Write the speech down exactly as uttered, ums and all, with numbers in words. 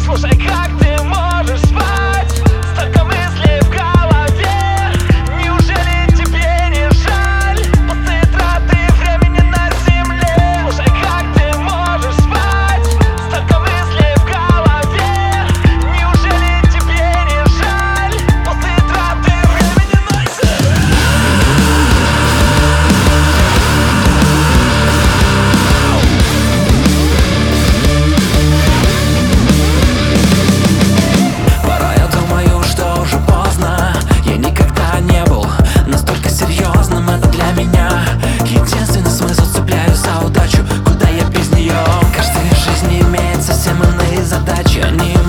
Слушай, как ты можешь спать? Столько мыслей в голове. Неужели тебе не жаль после траты времени на земле? Слушай, как ты можешь спать? Столько мыслей в голове. Неужели тебе не жаль после траты времени на земле? Порой я думаю, что уже поздно. Я никогда не был настолько серьезным. Это для меня единственный смысл. Цепляюсь за удачу, куда я без нее. Каждый в жизни имеет совсем иные задачи. Они